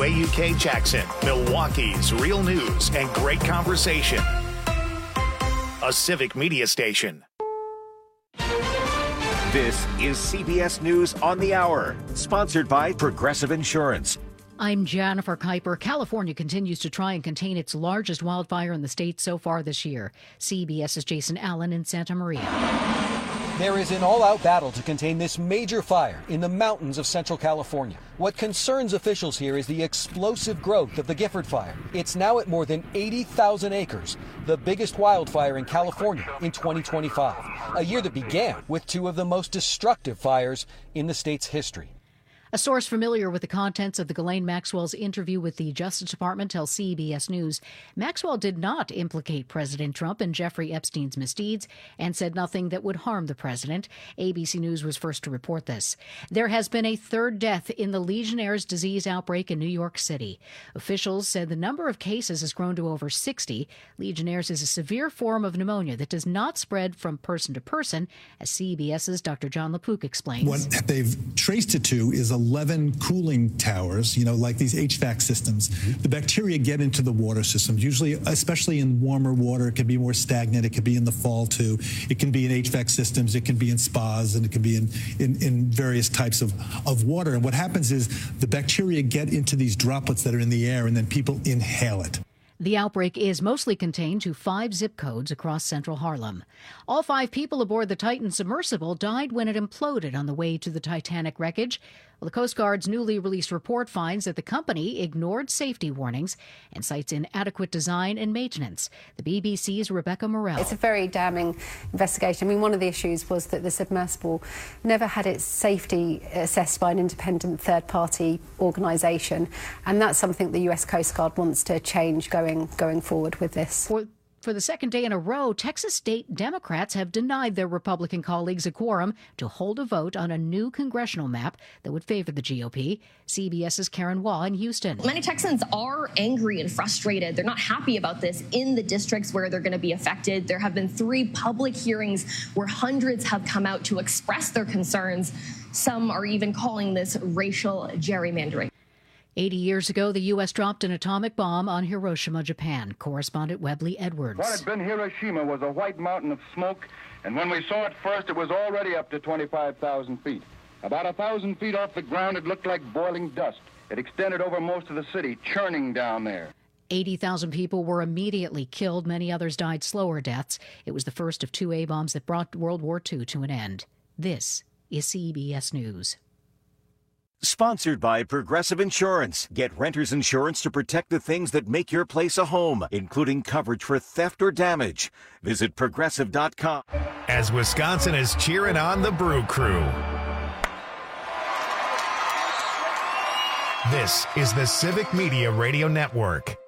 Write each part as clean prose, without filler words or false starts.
WAUK Jackson, Milwaukee's real news and great conversation. A civic media station. This is CBS News on the Hour, sponsored by Progressive Insurance. I'm Jennifer Kuiper. California continues to try and contain its largest wildfire in the state so far this year. CBS's Jason Allen in Santa Maria. There is an all-out battle to contain this major fire in the mountains of Central California. What concerns officials here is the explosive growth of the Gifford Fire. It's now at more than 80,000 acres, the biggest wildfire in California in 2025, a year that began with two of the most destructive fires in the state's history. A source familiar with the contents of the Ghislaine Maxwell's interview with the Justice Department tells CBS News Maxwell did not implicate President Trump in Jeffrey Epstein's misdeeds and said nothing that would harm the president. ABC News was first to report this. There has been a third death in the Legionnaire's disease outbreak in New York City. Officials said the number of cases has grown to over 60. Legionnaire's is a severe form of pneumonia that does not spread from person to person, as CBS's Dr. John LaPook explains. What they've traced it to is 11 cooling towers, like these HVAC systems. The bacteria get into the water systems, usually, especially in warmer water. It can be more stagnant. It could be in the fall, too. It can be in HVAC systems. It can be in spas, and it can be in various types of water. And what happens is the bacteria get into these droplets that are in the air, and then people inhale it. The outbreak is mostly contained to 5 zip codes across central Harlem. All 5 people aboard the Titan submersible died when it imploded on the way to the Titanic wreckage. Well, the Coast Guard's newly released report finds that the company ignored safety warnings and cites inadequate design and maintenance. The BBC's Rebecca Morell. It's a very damning investigation. I mean, one of the issues was that the submersible never had its safety assessed by an independent third-party organisation, and that's something the US Coast Guard wants to change going forward with this. For the second day in a row, Texas state Democrats have denied their Republican colleagues a quorum to hold a vote on a new congressional map that would favor the GOP. CBS's Karen Waugh in Houston. Many Texans are angry and frustrated. They're not happy about this in the districts where they're going to be affected. There have been 3 public hearings where hundreds have come out to express their concerns. Some are even calling this racial gerrymandering. 80 years ago, the U.S. dropped an atomic bomb on Hiroshima, Japan. Correspondent Webley Edwards. What had been Hiroshima was a white mountain of smoke, and when we saw it first, it was already up to 25,000 feet. About 1,000 feet off the ground, it looked like boiling dust. It extended over most of the city, churning down there. 80,000 people were immediately killed. Many others died slower deaths. It was the first of 2 A-bombs that brought World War II to an end. This is CBS News. Sponsored by Progressive Insurance. Get renter's insurance to protect the things that make your place a home, including coverage for theft or damage. Visit Progressive.com. As Wisconsin is cheering on the Brew Crew. This is the Civic Media Radio Network.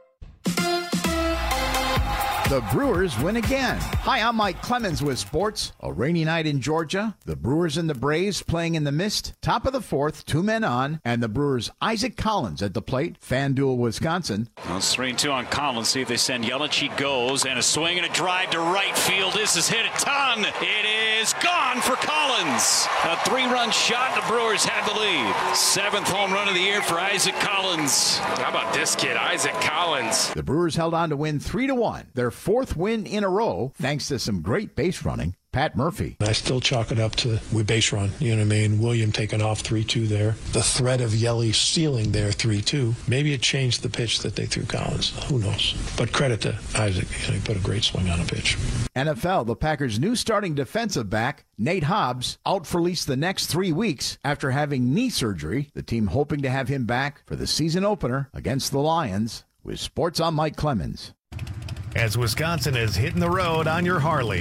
The Brewers win again. Hi, I'm Mike Clemens with sports. A rainy night in Georgia. The Brewers and the Braves playing in the mist. Top of the 4th, 2 men on. And the Brewers' Isaac Collins at the plate. FanDuel, Wisconsin. Well, it's 3-2 on Collins. See if they send Yelich. He goes. And a swing and a drive to right field. This is hit a ton. It is gone for Collins. A 3-run shot. The Brewers have the lead. 7th home run of the year for Isaac Collins. How about this kid, Isaac Collins? The Brewers held on to win 3-1. Their 4th win in a row, thanks to some great base running. Pat Murphy. I still chalk it up to we base run. You know what I mean? William taking off 3-2 there. The threat of Yelly stealing there 3-2. Maybe it changed the pitch that they threw Collins. Who knows? But credit to Isaac. He put a great swing on a pitch. NFL, the Packers' new starting defensive back, Nate Hobbs, out for at least the next 3 weeks after having knee surgery. The team hoping to have him back for the season opener against the Lions. With sports, I'm Mike Clemens. As Wisconsin is hitting the road on your Harley.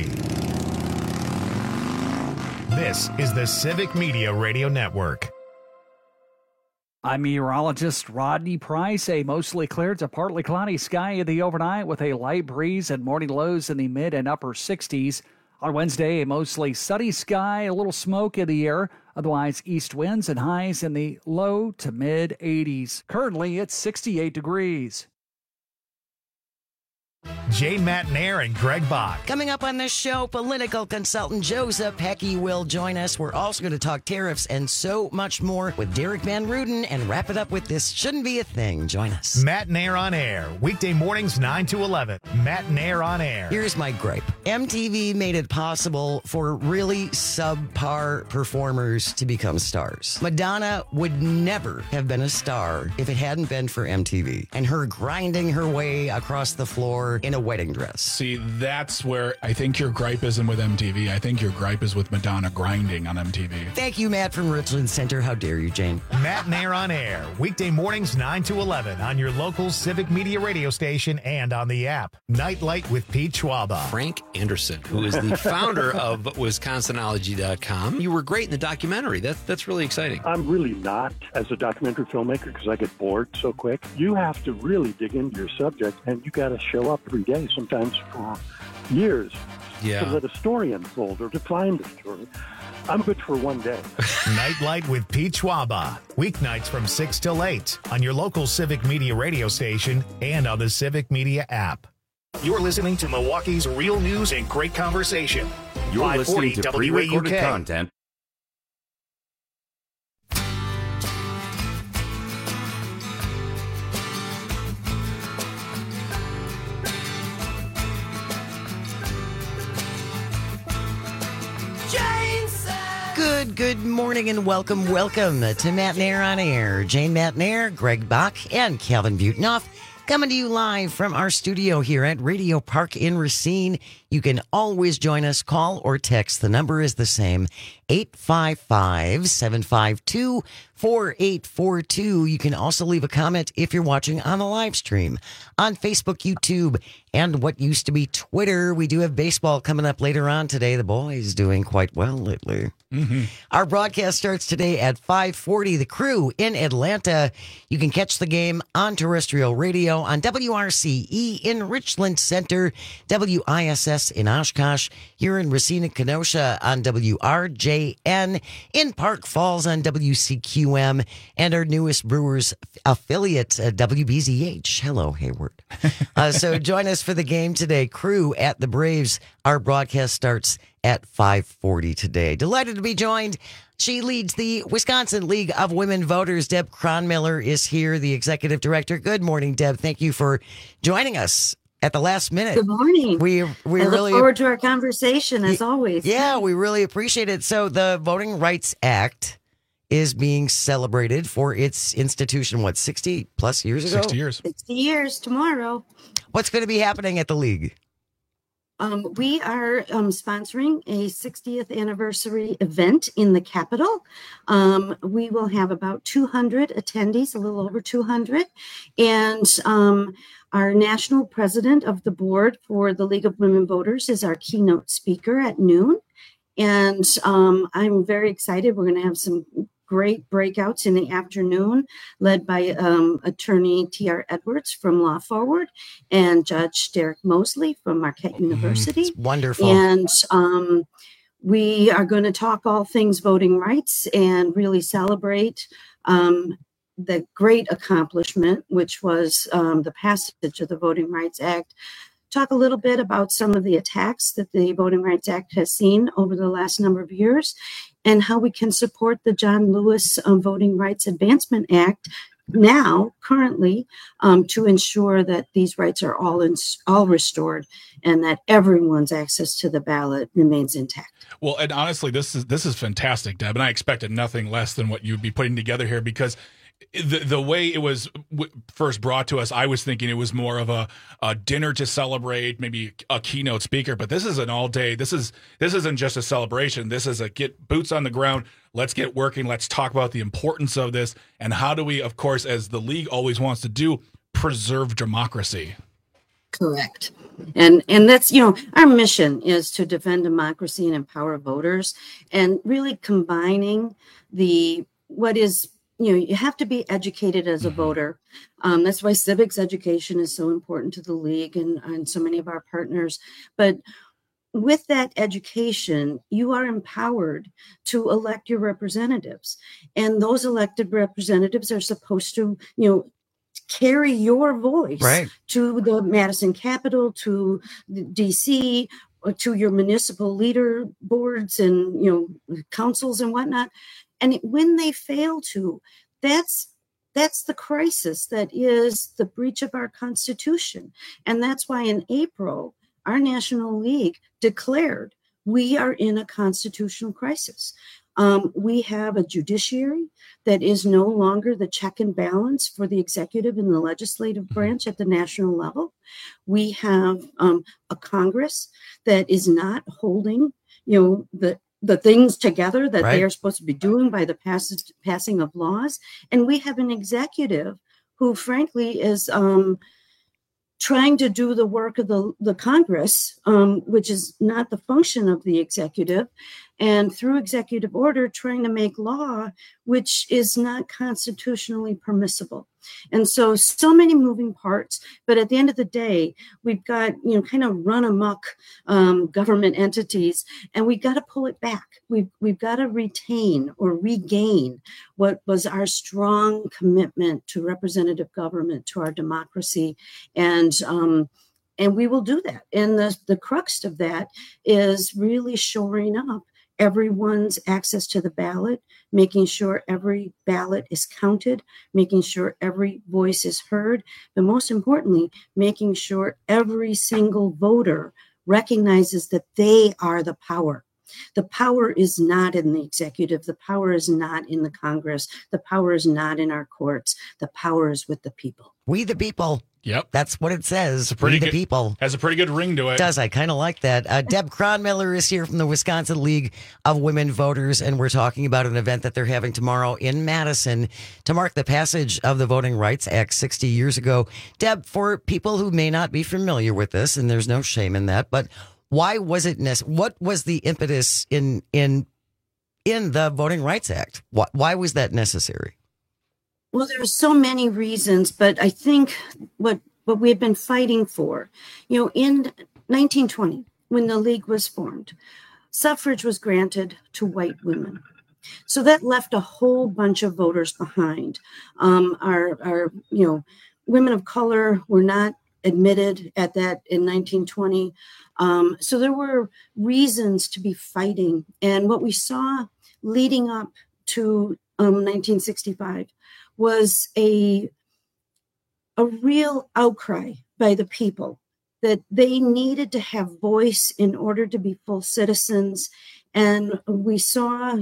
This is the Civic Media Radio Network. I'm meteorologist Rodney Price. A mostly clear to partly cloudy sky in the overnight with a light breeze and morning lows in the mid and upper 60s. On Wednesday, a mostly sunny sky, a little smoke in the air. Otherwise, east winds and highs in the low to mid 80s. Currently, it's 68 degrees. Jane Matnair and Greg Bach. Coming up on this show, political consultant Joseph Pecky will join us. We're also going to talk tariffs and so much more with Derek Van Ruden and wrap it up with This Shouldn't Be a Thing. Join us. Matnair on Air, weekday mornings 9 to 11. Matnair on Air. Here's my gripe. MTV made it possible for really subpar performers to become stars. Madonna would never have been a star if it hadn't been for MTV and her grinding her way across the floor in a wedding dress. See, that's where I think your gripe isn't with MTV. I think your gripe is with Madonna grinding on MTV. Thank you, Matt from Richland Center. How dare you, Jane? Matnair on Air, weekday mornings 9 to 11 on your local Civic Media radio station and on the app. Nightlight with Pete Schwaba. Frank Anderson, who is the founder of Wisconsinology.com. You were great in the documentary. That's really exciting. I'm really not as a documentary filmmaker because I get bored so quick. You have to really dig into your subject, and you got to show up every day, sometimes for years, to let a story unfold or to find a story. I'm good for one day. Nightlight with Pete Schwaba. Weeknights from 6 till 8 on your local Civic Media radio station and on the Civic Media app. You're listening to Milwaukee's real news and great conversation. You're listening to pre-recorded content. Good morning and welcome to Matnair on Air. Jane Matnair, Greg Bach, and Calvin Butenoff coming to you live from our studio here at Radio Park in Racine. You can always join us, call or text. The number is the same, 855-752-4842. You can also leave a comment if you're watching on the live stream on Facebook, YouTube, and what used to be Twitter. We do have baseball coming up later on today. The boys doing quite well lately. Mm-hmm. Our broadcast starts today at 5:40. The Crew in Atlanta. You can catch the game on terrestrial radio on WRCE in Richland Center, WISS in Oshkosh, here in Racine and Kenosha on WRJN, in Park Falls on WCQM, and our newest Brewers affiliate, WBZH. Hello, Hayward. So join us for the game today. Crew at the Braves. Our broadcast starts at 5:40 today. Delighted to be joined. She leads the Wisconsin League of Women Voters. Deb Kronmiller is here, the executive director. Good morning, Deb. Thank you for joining us at the last minute. Good morning. We I really look forward to our conversation as always. Yeah, we really appreciate it. So the Voting Rights Act is being celebrated for its institution, 60 plus years ago? 60 years. 60 years tomorrow. What's going to be happening at the league? We are sponsoring a 60th anniversary event in the Capitol. We will have about 200 attendees, a little over 200. And our national president of the board for the League of Women Voters is our keynote speaker at noon. And I'm very excited. We're going to have some great breakouts in the afternoon, led by attorney T.R. Edwards from Law Forward and Judge Derek Mosley from Marquette University. It's wonderful. And we are going to talk all things voting rights and really celebrate the great accomplishment, which was the passage of the Voting Rights Act. Talk a little bit about some of the attacks that the Voting Rights Act has seen over the last number of years and how we can support the John Lewis Voting Rights Advancement Act now, currently, to ensure that these rights are all restored and that everyone's access to the ballot remains intact. Well, and honestly, this is fantastic, Deb, and I expected nothing less than what you'd be putting together here, because the way it was first brought to us, I was thinking it was more of a dinner to celebrate, maybe a keynote speaker, but this is an all day. This isn't just a celebration. This is a get boots on the ground. Let's get working. Let's talk about the importance of this and how do we, of course, as the league always wants to do, preserve democracy. Correct. And that's, our mission is to defend democracy and empower voters, and really combining you have to be educated as a voter. That's why civics education is so important to the league and so many of our partners. But with that education, you are empowered to elect your representatives. And those elected representatives are supposed to, carry your voice to the Madison Capitol, to DC, or to your municipal leader boards and councils and whatnot. And when they fail to, that's the crisis that is the breach of our Constitution. And that's why in April, our National League declared we are in a constitutional crisis. We have a judiciary that is no longer the check and balance for the executive and the legislative branch at the national level. We have a Congress that is not holding, the things together that they are supposed to be doing by the passing of laws. And we have an executive who, frankly, is trying to do the work of the Congress, which is not the function of the executive, and through executive order trying to make law, which is not constitutionally permissible. And so many moving parts, but at the end of the day, we've got, kind of run amok government entities, and we've got to pull it back. We've got to retain or regain what was our strong commitment to representative government, to our democracy, and we will do that. And the crux of that is really shoring up everyone's access to the ballot, making sure every ballot is counted, making sure every voice is heard, but most importantly, making sure every single voter recognizes that they are the power. The power is not in the executive. The power is not in the Congress. The power is not in our courts. The power is with the people. We the people. Yep. That's what it says. We the people. Has a pretty good ring to it. It does. I kind of like that. Deb Cronmiller is here from the Wisconsin League of Women Voters, and we're talking about an event that they're having tomorrow in Madison to mark the passage of the Voting Rights Act 60 years ago. Deb, for people who may not be familiar with this, and there's no shame in that, but why was it what was the impetus in the Voting Rights Act? Why was that necessary? Well, there are so many reasons, but I think what we had been fighting for, in 1920, when the League was formed, suffrage was granted to white women. So that left a whole bunch of voters behind. Our women of color were not admitted at that in 1920. So there were reasons to be fighting. And what we saw leading up to 1965 was a real outcry by the people that they needed to have voice in order to be full citizens. And we saw,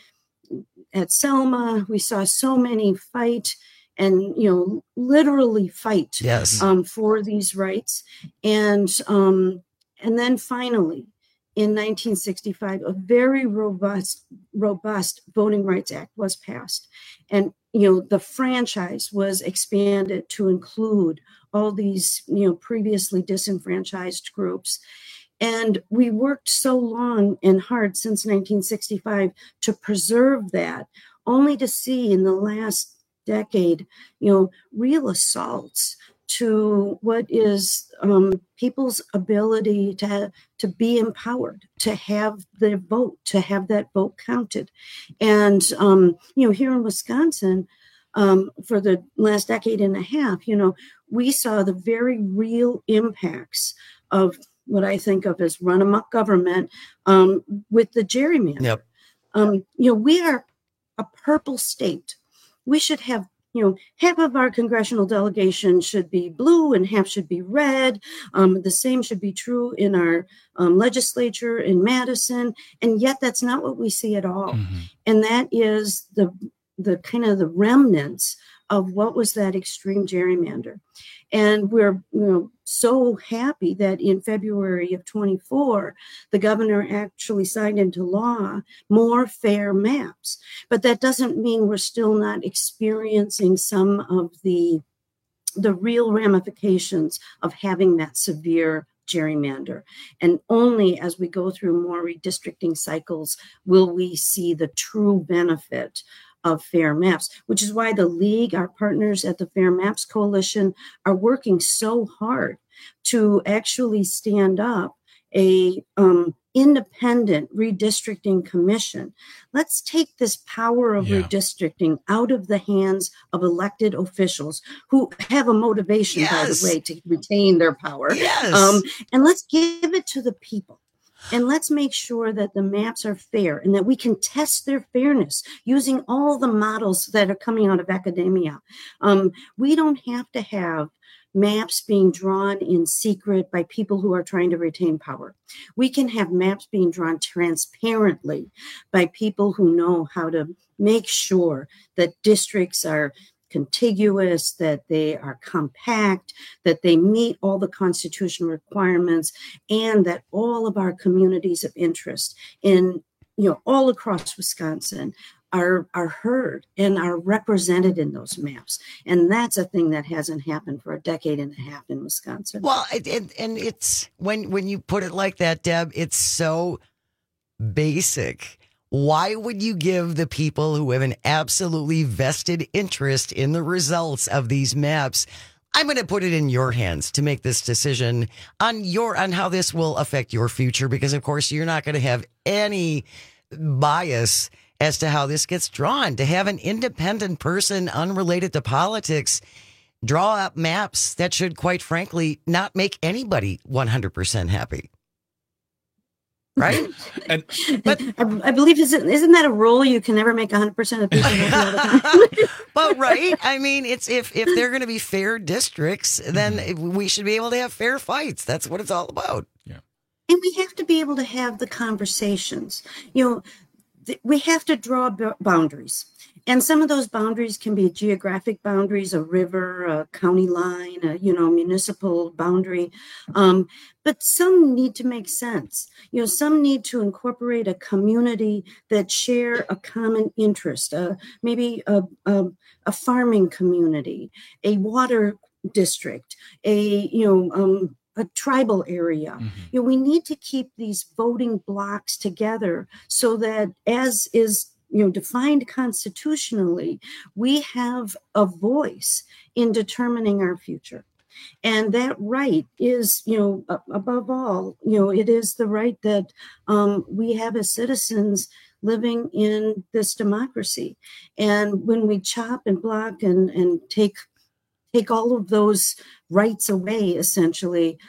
at Selma, we saw so many fight and, literally fight for these rights. And then finally, in 1965, a very robust Voting Rights Act was passed. And, the franchise was expanded to include all these, previously disenfranchised groups. And we worked so long and hard since 1965 to preserve that, only to see in the last decade, real assaults to what is people's ability to be empowered, to have their vote, to have that vote counted. And, here in Wisconsin, for the last decade and a half, we saw the very real impacts of what I think of as run amok government with the gerrymander. Yep. We are a purple state. We should have half of our congressional delegation should be blue and half should be red. The same should be true in our legislature in Madison. And yet that's not what we see at all. Mm-hmm. And that is the kind of the remnants of what was that extreme gerrymander. And we're so happy that in February of 24, the governor actually signed into law more fair maps. But that doesn't mean we're still not experiencing some of the real ramifications of having that severe gerrymander. And only as we go through more redistricting cycles will we see the true benefit of fair maps, which is why the League, our partners at the Fair Maps Coalition, are working so hard to actually stand up a independent redistricting commission. Let's take this power of redistricting out of the hands of elected officials who have a motivation, by the way, to retain their power. And let's give it to the people. And let's make sure that the maps are fair and that we can test their fairness using all the models that are coming out of academia. We don't have to have maps being drawn in secret by people who are trying to retain power. We can have maps being drawn transparently by people who know how to make sure that districts are contiguous, that they are compact, that they meet all the constitutional requirements, and that all of our communities of interest in, all across Wisconsin are heard and are represented in those maps. And that's a thing that hasn't happened for a decade and a half in Wisconsin. Well, and it's when you put it like that, Deb, it's so basic. Why would you give the people who have an absolutely vested interest in the results of these maps? I'm going to put it in your hands to make this decision on how this will affect your future, because of course you're not going to have any bias as to how this gets drawn. To have an independent person unrelated to politics draw up maps that should, quite frankly, not make anybody 100% happy. Right? But I believe, isn't that a rule? You can never make 100% of people happy all the time. But right, I mean, it's if they're going to be fair districts, then we should be able to have fair fights. That's what it's all about. And we have to be able to have the conversations. We have to draw boundaries. And some of those boundaries can be geographic boundaries, a river, a county line, a municipal boundary. But some need to make sense. Some need to incorporate a community that share a common interest, maybe a farming community, a water district, a tribal area. We need to keep these voting blocks together so that, as is defined constitutionally, we have a voice in determining our future. And that right is, above all, it is the right that we have as citizens living in this democracy. And when we chop and block and take all of those rights away, essentially,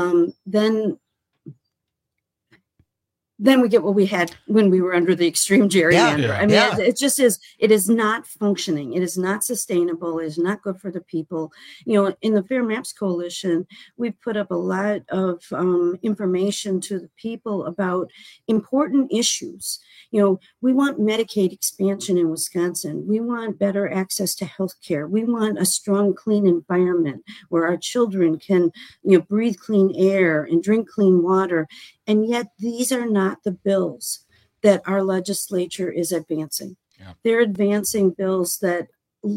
then we get what we had when we were under the extreme gerrymander. It just is. It is not functioning. It is not sustainable. It is not good for the people. In the Fair Maps Coalition, we've put up a lot of information to the people about important issues. We want Medicaid expansion in Wisconsin. We want better access to health care. We want a strong, clean environment where our children can, breathe clean air and drink clean water. And yet these are not the bills that our legislature is advancing. They're advancing bills that,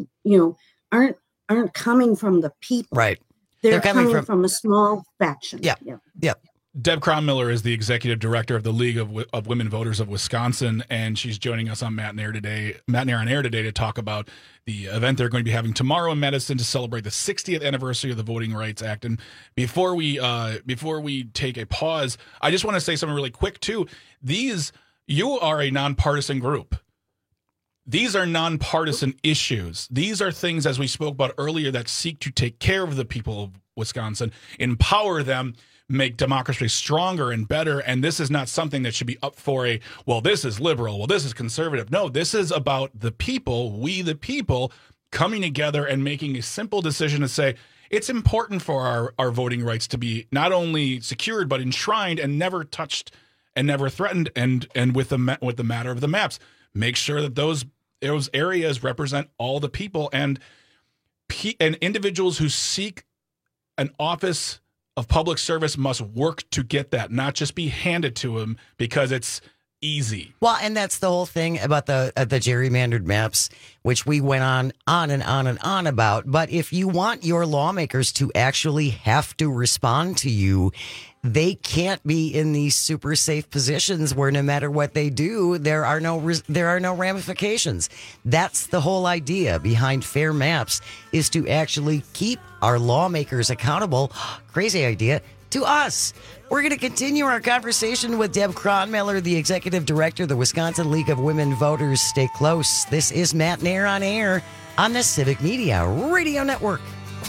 aren't coming from the people. Right. They're coming from a small faction. Yep. Deb Kronmiller is the executive director of the League of Women Voters of Wisconsin, and she's joining us on Matt and Air today to talk about the event they're going to be having tomorrow in Madison to celebrate the 60th anniversary of the Voting Rights Act. And before we take a pause, I just want to say something really quick too. You are a nonpartisan group. These are nonpartisan issues. These are things, as we spoke about earlier, that seek to take care of the people of Wisconsin, empower them, make democracy stronger and better. And this is not something that should be up for this is liberal, this is conservative. No, this is about the people, we the people, coming together and making a simple decision to say, it's important for our voting rights to be not only secured, but enshrined and never touched and never threatened. And with the matter of the maps, make sure that those areas represent all the people, and individuals who seek an office of public service must work to get that, not just be handed to them because it's easy. Well, and that's the whole thing about the gerrymandered maps, which we went on and on and on about. But if you want your lawmakers to actually have to respond to you, they can't be in these super safe positions where no matter what they do, there are no ramifications. That's the whole idea behind Fair Maps, is to actually keep our lawmakers accountable. Crazy idea. to us. We're going to continue our conversation with Deb Cronmiller, the executive director of the Wisconsin League of Women Voters. Stay close. This is Matt Nair on air on the Civic Media Radio Network.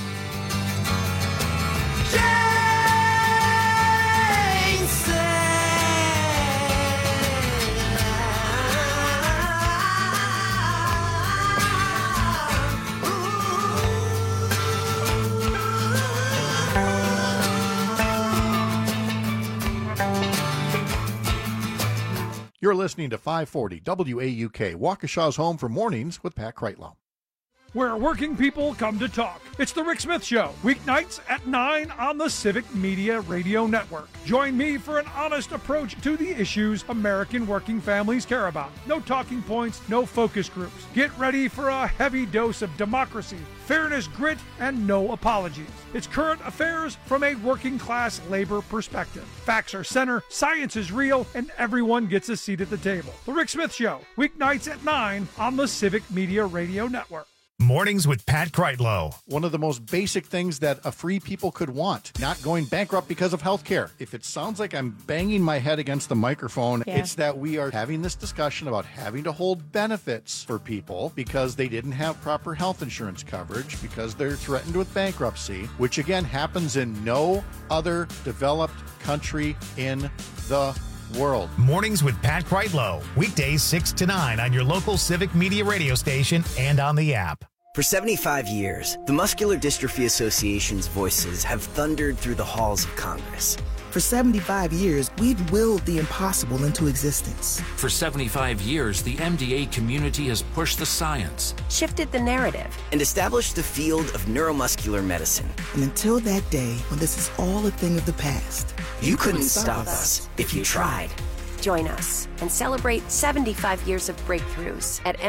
You're listening to 540 WAUK, Waukesha's home for mornings with Pat Kreitlow. Where working people come to talk. It's the Rick Smith Show, weeknights at 9 on the Civic Media Radio Network. Join me for an honest approach to the issues American working families care about. No talking points, no focus groups. Get ready for a heavy dose of democracy, fairness, grit, and no apologies. It's current affairs from a working class labor perspective. Facts are center, science is real, and everyone gets a seat at the table. The Rick Smith Show, weeknights at 9 on the Civic Media Radio Network. Mornings with Pat Kreitlow. One of the most basic things that a free people could want, not going bankrupt because of health care. If it sounds like I'm banging my head against the microphone, It's that we are having this discussion about having to hold benefits for people because they didn't have proper health insurance coverage, because they're threatened with bankruptcy, which again happens in no other developed country in the world. Mornings with Pat Kreitlow. Weekdays 6 to 9 on your local Civic Media radio station and on the app. For 75 years, the Muscular Dystrophy Association's voices have thundered through the halls of Congress. For 75 years, we've willed the impossible into existence. For 75 years, the MDA community has pushed the science, shifted the narrative, and established the field of neuromuscular medicine. And until that day, when this is all a thing of the past, you couldn't stop us if you tried. Join us and celebrate 75 years of breakthroughs at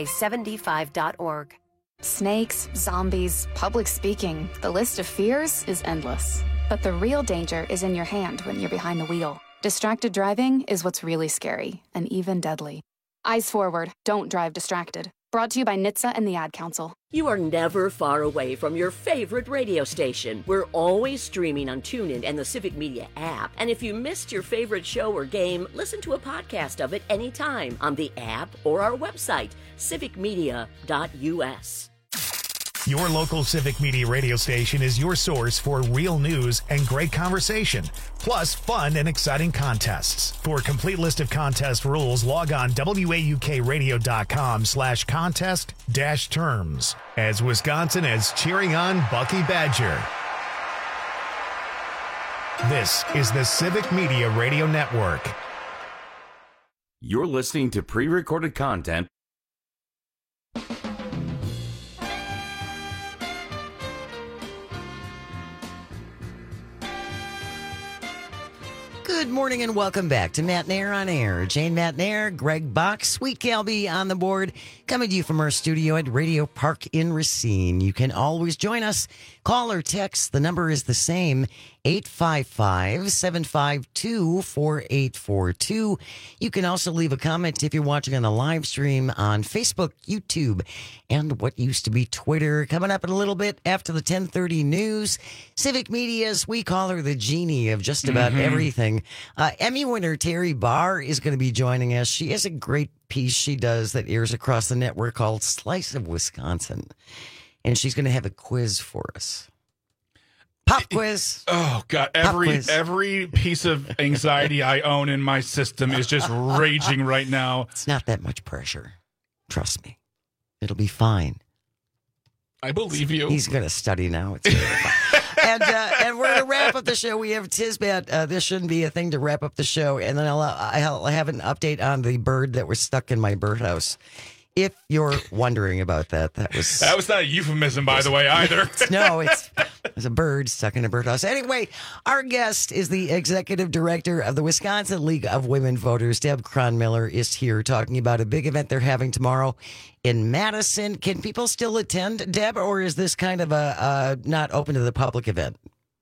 MDA75.org. Snakes, zombies, public speaking. The list of fears is endless. But the real danger is in your hand when you're behind the wheel. Distracted driving is what's really scary and even deadly. Eyes forward. Don't drive distracted. Brought to you by NHTSA and the Ad Council. You are never far away from your favorite radio station. We're always streaming on TuneIn and the Civic Media app. And if you missed your favorite show or game, listen to a podcast of it anytime on the app or our website, civicmedia.us. Your local Civic Media radio station is your source for real news and great conversation, plus fun and exciting contests. For a complete list of contest rules, log on waukradio.com/contest-terms. As Wisconsin is cheering on Bucky Badger. This is the Civic Media Radio Network. You're listening to pre-recorded content. Good morning and welcome back to Matt Nair on Air. Jane Matt Nair, Greg Bach, Sweet Calby on the board, coming to you from our studio at Radio Park in Racine. You can always join us. Call or text. The number is the same, 855-752-4842. You can also leave a comment if you're watching on the live stream on Facebook, YouTube, and what used to be Twitter. Coming up in a little bit after the 10:30 news, Civic Media's, we call her the genie of just about everything. Emmy winner Terry Barr is going to be joining us. She has a great piece she does that airs across the network called Slice of Wisconsin. And she's going to have a quiz for us. Pop quiz. Oh, God. Every piece of anxiety I own in my system is just raging right now. It's not that much pressure. Trust me. It'll be fine. I believe you. He's going to study now. It's going to be fine. And we're going to wrap up the show. We have Tisbet. This shouldn't be a thing to wrap up the show. And then I'll have an update on the bird that was stuck in my birdhouse. If you're wondering about that, that was not a euphemism, by the way, either. No, it's a bird stuck in a birdhouse. Anyway, our guest is the executive director of the Wisconsin League of Women Voters. Deb Cronmiller is here talking about a big event they're having tomorrow in Madison. Can people still attend, Deb, or is this kind of a not open to the public event?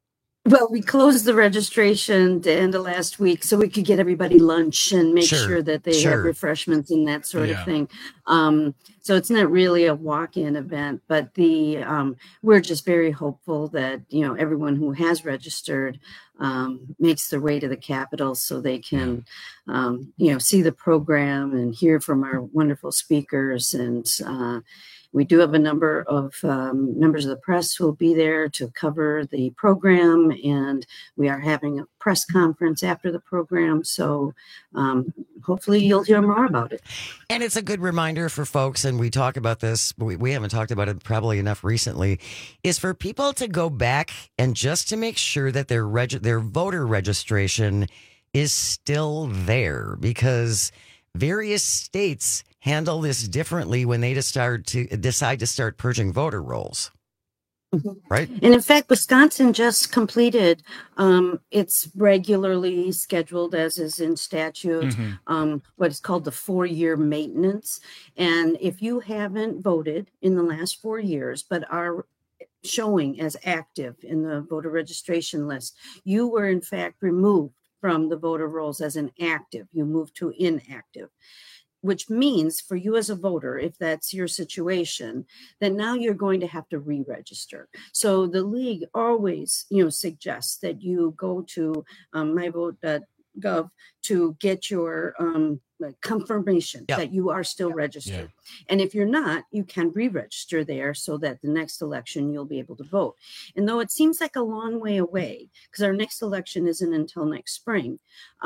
Well, we closed the registration the end of last week so we could get everybody lunch and make sure that they have refreshments and that sort of thing. So it's not really a walk-in event, but we're just very hopeful that, everyone who has registered makes their way to the Capitol so they can, see the program and hear from our wonderful speakers. And we do have a number of members of the press who will be there to cover the program, and we are having a press conference after the program. So hopefully you'll hear more about it. And it's a good reminder for folks, and we talk about this, we haven't talked about it probably enough recently, is for people to go back and just to make sure that their voter registration is still there, because various states handle this differently when they decide to start purging voter rolls. Mm-hmm. Right. And in fact, Wisconsin just completed its regularly scheduled, as is in statute, what is called the 4-year maintenance. And if you haven't voted in the last 4 years, but are showing as active in the voter registration list, you were in fact removed from the voter rolls as an active. You moved to inactive, which means for you as a voter, if that's your situation, then now you're going to have to re-register. So the league always, suggests that you go to myvote.gov to get your confirmation that you are still registered. And if you're not, you can re-register there so that the next election you'll be able to vote. And though it seems like a long way away, because our next election isn't until next spring,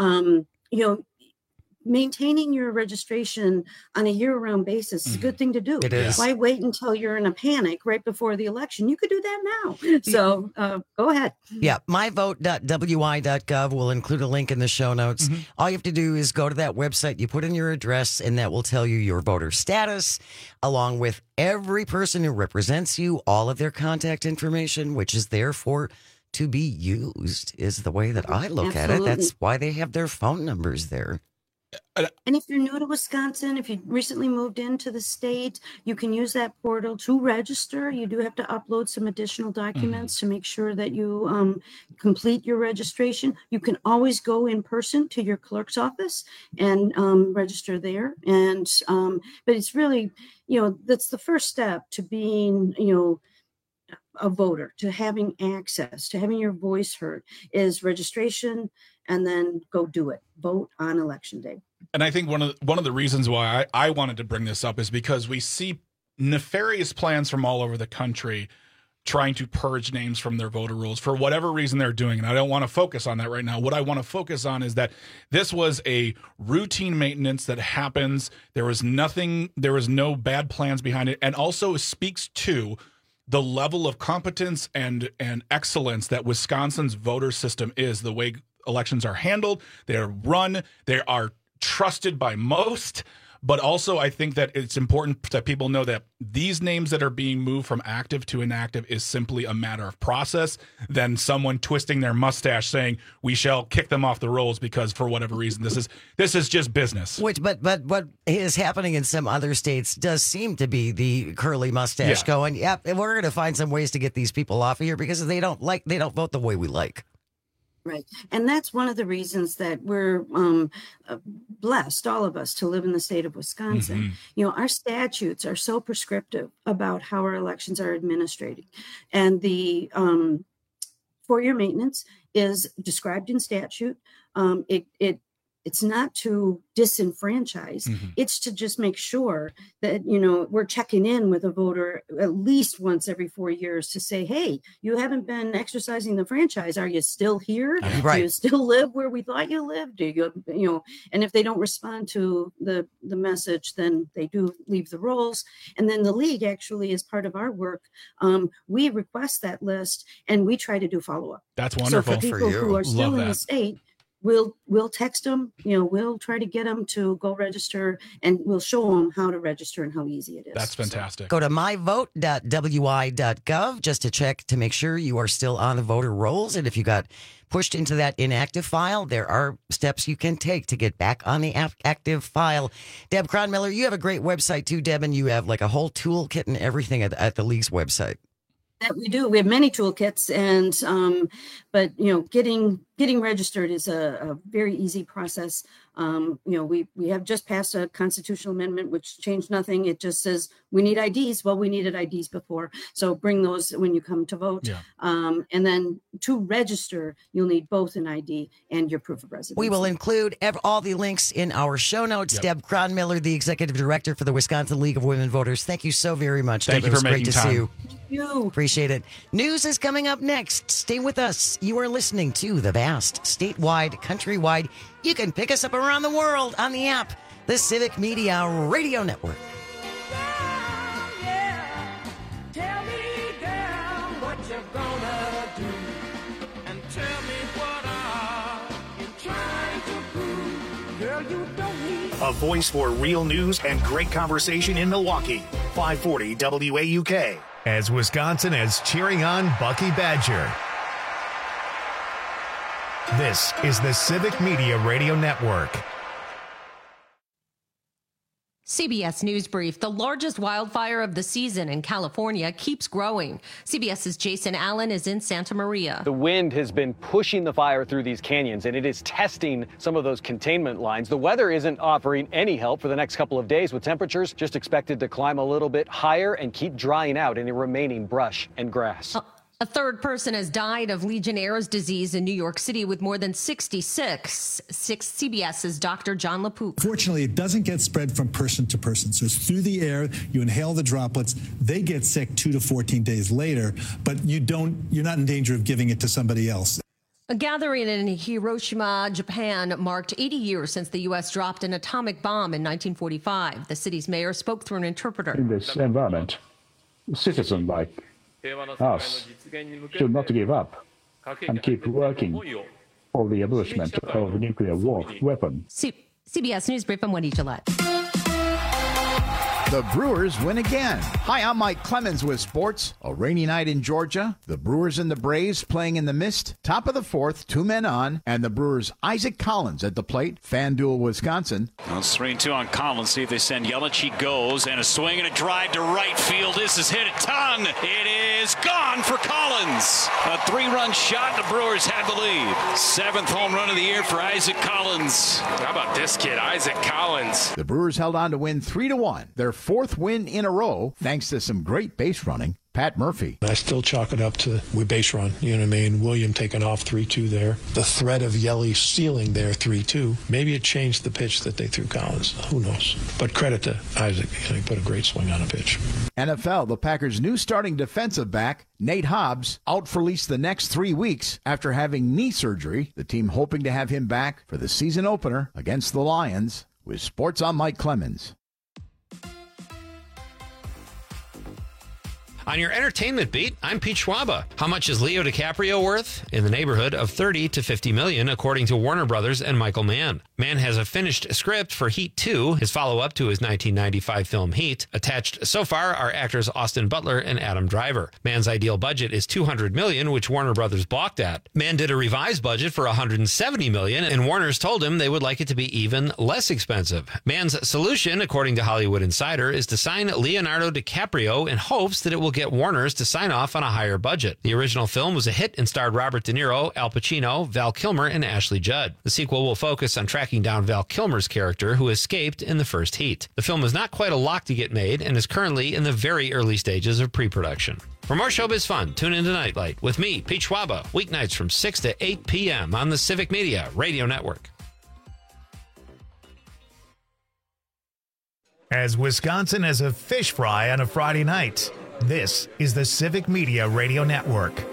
maintaining your registration on a year-round basis is a good thing to do. It is. Why wait until you're in a panic right before the election? You could do that now. So go ahead. Yeah, myvote.wi.gov will include a link in the show notes. All you have to do is go to that website, you put in your address, and that will tell you your voter status, along with every person who represents you, all of their contact information, which is there to be used, is the way that I look at it. That's why they have their phone numbers there. And if you're new to Wisconsin, if you recently moved into the state, you can use that portal to register. You do have to upload some additional documents to make sure that you complete your registration. You can always go in person to your clerk's office and register there. And but it's really, that's the first step to being, a voter, to having access, to having your voice heard, is registration, and then go do it. Vote on election day. And I think one of the reasons why I wanted to bring this up is because we see nefarious plans from all over the country trying to purge names from their voter rolls for whatever reason they're doing. And I don't want to focus on that right now. What I want to focus on is that this was a routine maintenance that happens. There was no bad plans behind it, and also speaks to the level of competence and excellence that Wisconsin's voter system is, the way elections are handled, they are run, they are trusted by most. But also, I think that it's important that people know that these names that are being moved from active to inactive is simply a matter of process than someone twisting their mustache saying we shall kick them off the rolls because for whatever reason this is just business. But what is happening in some other states does seem to be the curly mustache going, we're going to find some ways to get these people off of here because they don't vote the way we like. Right. And that's one of the reasons that we're blessed, all of us, to live in the state of Wisconsin. Our statutes are so prescriptive about how our elections are administered. And the 4-year maintenance is described in statute. It's not to disenfranchise. It's to just make sure that, we're checking in with a voter at least once every 4 years to say, hey, you haven't been exercising the franchise. Are you still here? Right. Do you still live where we thought you lived? Do you, and if they don't respond to the message, then they do leave the rolls. And then the league actually, as part of our work, we request that list and we try to do follow-up. That's wonderful. So for people who are still in the state, we'll text them, we'll try to get them to go register, and we'll show them how to register and how easy it is. That's fantastic. Go to myvote.wi.gov just to check to make sure you are still on the voter rolls. And if you got pushed into that inactive file, there are steps you can take to get back on the active file. Deb Cronmiller, you have a great website too, Deb, and you have like a whole toolkit and everything at the league's website. That we do. We have many toolkits, and But, getting registered is a very easy process. We have just passed a constitutional amendment, which changed nothing. It just says we need IDs. Well, we needed IDs before. So bring those when you come to vote. Yeah. And then to register, you'll need both an ID and your proof of residency. We will include all the links in our show notes. Yep. Deb Cronmiller, the Executive Director for the Wisconsin League of Women Voters. Thank you so very much. Thank Deb. you for making great time. To see you. Thank you. Appreciate it. News is coming up next. Stay with us. You are listening to the vast, statewide, countrywide. You can pick us up around the world on the app, the Civic Media Radio Network. Tell me, girl, what you're gonna do, and tell me what are you trying to prove. Girl, you don't need a voice for real news and great conversation in Milwaukee. 540 WAUK. As Wisconsin is cheering on Bucky Badger. This is the Civic Media Radio Network. CBS News Brief. The largest wildfire of the season in California keeps growing. CBS's Jason Allen is in Santa Maria. The wind has been pushing the fire through these canyons, and it is testing some of those containment lines. The weather isn't offering any help for the next couple of days, with temperatures just expected to climb a little bit higher and keep drying out any remaining brush and grass. A third person has died of Legionnaire's disease in New York City with more than 66. CBS's Dr. John LaPook. Fortunately, it doesn't get spread from person to person. So it's through the air. You inhale the droplets. They get sick 2 to 14 days later, but you're not in danger of giving it to somebody else. A gathering in Hiroshima, Japan, marked 80 years since the U.S. dropped an atomic bomb in 1945. The city's mayor spoke through an interpreter. In this environment, citizens like us should not give up and keep working for the abolishment of nuclear weapon. CBS News Brief, I'm Wendy Gillette. The Brewers win again. Hi, I'm Mike Clemens with sports. A rainy night in Georgia. The Brewers and the Braves playing in the mist. Top of the fourth, 2 men on. And the Brewers' Isaac Collins at the plate. FanDuel, Wisconsin. Well, it's 3-2 on Collins. See if they send Yelich. He goes, and a swing and a drive to right field. This is hit a ton. It is gone for Collins. A 3-run shot. The Brewers have the lead. 7th home run of the year for Isaac Collins. How about this kid, Isaac Collins? The Brewers held on to win 3-1. Their 4th win in a row, thanks to some great base running. Pat Murphy. I still chalk it up to we base run. You know what I mean? William taking off 3-2 there. The threat of Yelly stealing there 3-2. Maybe it changed the pitch that they threw Collins. Who knows? But credit to Isaac. He put a great swing on a pitch. NFL, the Packers' new starting defensive back, Nate Hobbs, out for at least the next 3 weeks after having knee surgery. The team hoping to have him back for the season opener against the Lions. With sports, I'm Mike Clemens. On your entertainment beat, I'm Pete Schwaba. How much is Leo DiCaprio worth? In the neighborhood of $30 to $50 million, according to Warner Brothers and Michael Mann. Mann has a finished script for Heat 2, his follow-up to his 1995 film Heat. Attached so far are actors Austin Butler and Adam Driver. Mann's ideal budget is $200 million, which Warner Brothers balked at. Mann did a revised budget for $170 million, and Warner's told him they would like it to be even less expensive. Mann's solution, according to Hollywood Insider, is to sign Leonardo DiCaprio in hopes that it will get Warner's to sign off on a higher budget. The original film was a hit and starred Robert De Niro, Al Pacino, Val Kilmer, and Ashley Judd. The sequel will focus on tracking down Val Kilmer's character, who escaped in the first Heat. The film is not quite a lock to get made and is currently in the very early stages of pre-production. For more showbiz fun, tune into Nightlight with me, Pete Schwaba, weeknights from 6 to 8 p.m. on the Civic Media Radio Network. As Wisconsin has a fish fry on a Friday night, this is the Civic Media Radio Network.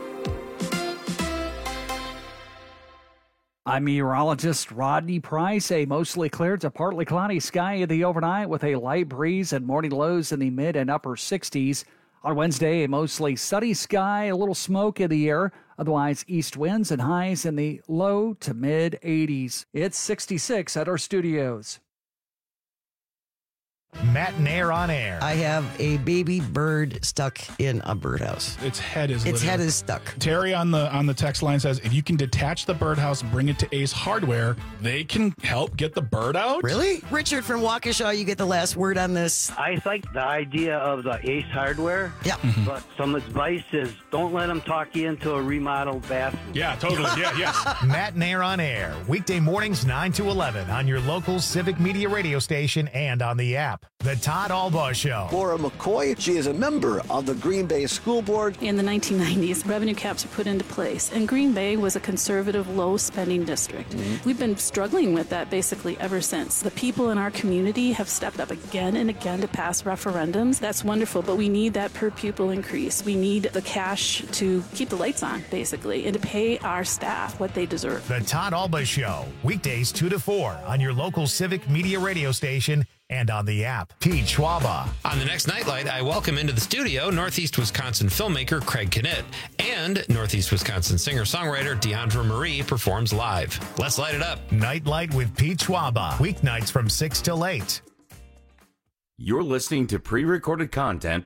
I'm meteorologist Rodney Price. A mostly clear to partly cloudy sky in the overnight with a light breeze and morning lows in the mid and upper 60s. On Wednesday, a mostly sunny sky, a little smoke in the air, otherwise east winds and highs in the low to mid 80s. It's 66 at our studios. Matt and Air on air. I have a baby bird stuck in a birdhouse. Its head is stuck. Terry on the text line says, if you can detach the birdhouse, bring it to Ace Hardware, they can help get the bird out. Really? Richard from Waukesha, you get the last word on this. I like the idea of the Ace Hardware. Yeah. But some advice is don't let them talk you into a remodeled bathroom. Yeah, totally. Yeah. Matt and Air on air. Weekday mornings 9 to 11 on your local Civic Media radio station and on the app. The Todd Albaugh Show. Laura McCoy, she is a member of the Green Bay School Board. In the 1990s, revenue caps were put into place, and Green Bay was a conservative, low-spending district. We've been struggling with that basically ever since. The people in our community have stepped up again and again to pass referendums. That's wonderful, but we need that per-pupil increase. We need the cash to keep the lights on, basically, and to pay our staff what they deserve. The Todd Albaugh Show. Weekdays 2 to 4 on your local Civic Media radio station and on the app. Pete Schwaba. On the next Nightlight, I welcome into the studio Northeast Wisconsin filmmaker Craig Knitt and Northeast Wisconsin singer-songwriter Deandra Marie performs live. Let's light it up. Nightlight with Pete Schwaba. Weeknights from 6 till 8. You're listening to pre-recorded content.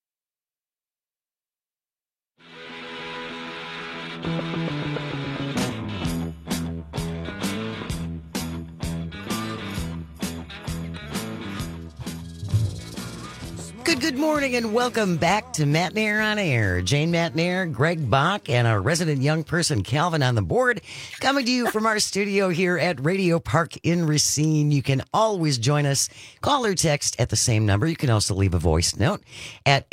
Good morning and welcome back to Matt and Air on Air. Jane Matt and Air, Greg Bach, and our resident young person, Calvin, on the board. Coming to you from our studio here at Radio Park in Racine. You can always join us. Call or text at the same number. You can also leave a voice note at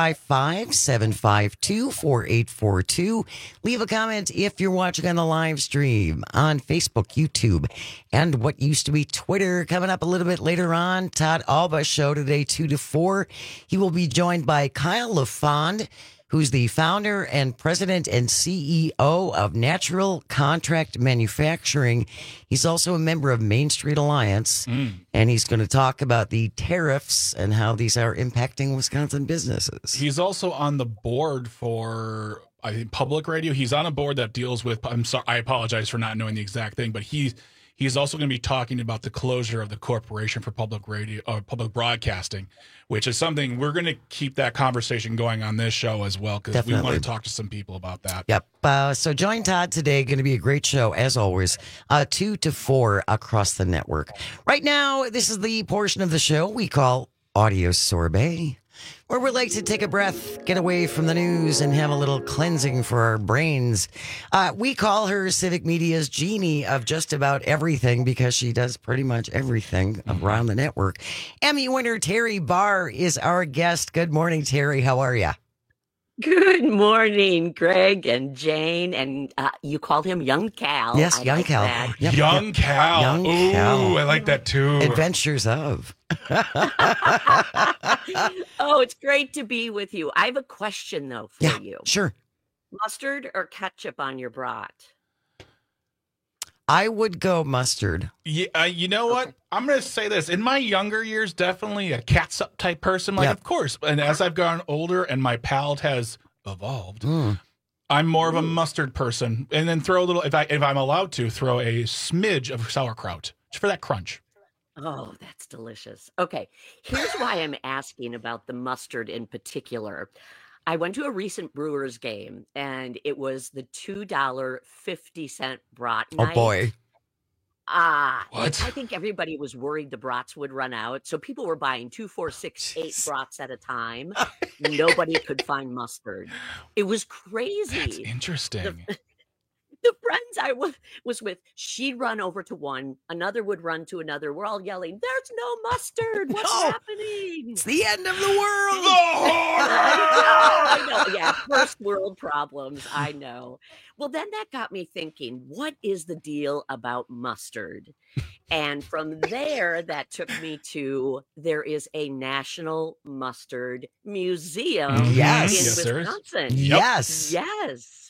855-752-4842. Leave a comment if you're watching on the live stream on Facebook, YouTube, and what used to be Twitter. Coming up a little bit later on, Todd Albaugh Show today, 2 to 4. He will be joined by Kyle LaFond, who's the founder and president and CEO of Natural Contract Manufacturing. He's also a member of Main Street Alliance, and he's going to talk about the tariffs and how these are impacting Wisconsin businesses. He's also on the board for, I think, public radio. He's on a board that deals with, I'm sorry, I apologize for not knowing the exact thing, but he's also going to be talking about the closure of the Corporation for Public Radio or Public Broadcasting, which is something we're going to keep that conversation going on this show as well, because we want to talk to some people about that. Yep. So join Todd today. Going to be a great show, as always, 2 to 4 across the network. Right now, this is the portion of the show we call Audio Sorbet, where we like to take a breath, get away from the news, and have a little cleansing for our brains. We call her Civic Media's genie of just about everything because she does pretty much everything around the network. Emmy winner Terry Barr is our guest. Good morning, Terry. How are you? Good morning, Greg and Jane, and you called him Young Cal. Yes, Young Cal. Yep. Young Cal. Young Ooh, Cal. I like that too. Adventures of. Oh, it's great to be with you. I have a question, though, for you. Sure. Mustard or ketchup on your brat? I would go mustard. Yeah, you know what? I'm going to say this. In my younger years, definitely a catsup type person. Like, of course. And as I've gotten older and my palate has evolved, I'm more of a mustard person. And then throw a little, if I'm allowed to, throw a smidge of sauerkraut just for that crunch. Oh, that's delicious. Okay, here's why I'm asking about the mustard in particular. I went to a recent Brewers game, and it was the $2.50 brat night. Oh, boy. What? I think everybody was worried the brats would run out, so people were buying 2, 4, 6, 8 brats at a time. Nobody could find mustard. It was crazy. That's interesting. The friends I was with, she'd run over to one, another would run to another. We're all yelling, "There's no mustard! What's happening? It's the end of the world!" I know. Yeah, first world problems. I know. Well, then that got me thinking, what is the deal about mustard? And from there, that took me to there is a National Mustard Museum in Wisconsin. Yes. Yes.